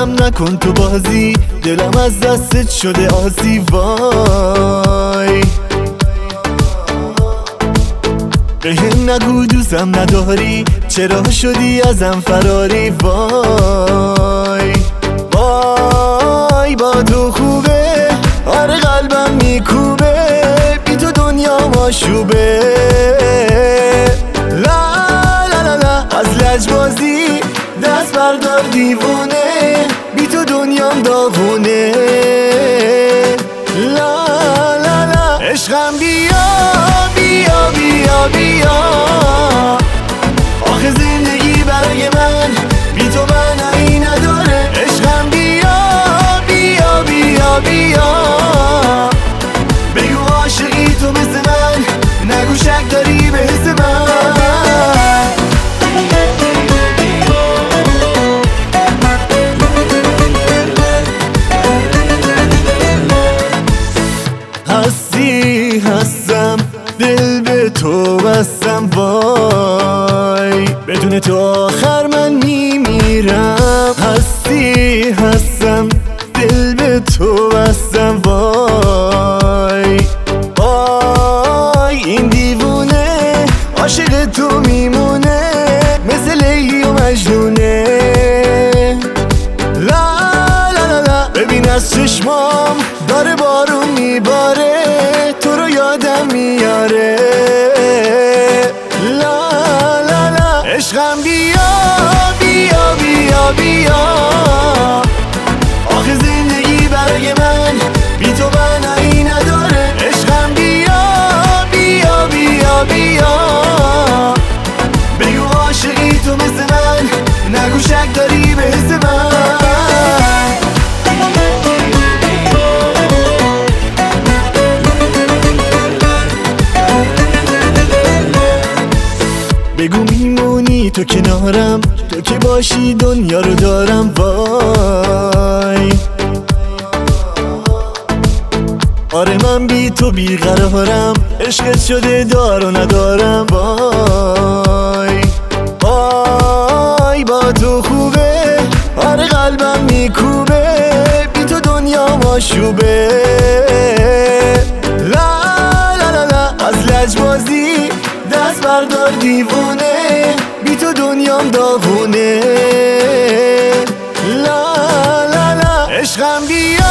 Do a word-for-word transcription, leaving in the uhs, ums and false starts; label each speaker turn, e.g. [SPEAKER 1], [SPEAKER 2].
[SPEAKER 1] منم نکن تو بازی، دلم از دستت شده آسی. وای بهم نگو دوستم نداری، چرا شدی ازم فراری. وای وای با تو خوبه، آره قلبم میکوبه، بی تو دنیا ماشوبه. لا لا لا لا از لجبازی دست بردار دیوونه، بی تو دنیام داغونه. لا لا لا عشقم بیا بیا بیا بیا، آخه زندگی برای من بی تو معنی نداره. عشقم بیا بیا بیا بیا، بگو عاشقی تو مثل من، نگو شک داری به حس من. هستی هستم دل به تو بستم، وای بدون تو آخر من میمیرم. هستی هستم دل به تو بستم، وای وای این دیوونه عاشق تو میمونه، مثل لیلی و مجنونه. لا لا لا لا ببین از چشمام داره بارون میباره، تو رو یادم میاره. لا لا لا عشقم بیا بیا بیا بیا، آخه زندگی برای من بی تو معنی نداره. عشقم بیا بیا بیا بیا، بگو عاشقی تو مثل من، نگو شک داری به حس من. بگو میمونی تو کنارم، تو که باشی دنیا رو دارم. وای آره من بی تو بیقرارم، عشقت شده دار و ندارم. وای وای با تو خوبه، آره قلبم میکوبه، بی تو دنیا ماشوبه. لا لا لا لا از لجبازی دست بردار دیوونه، بی تو دنیام داغونه. لا لا لا عشقم بیا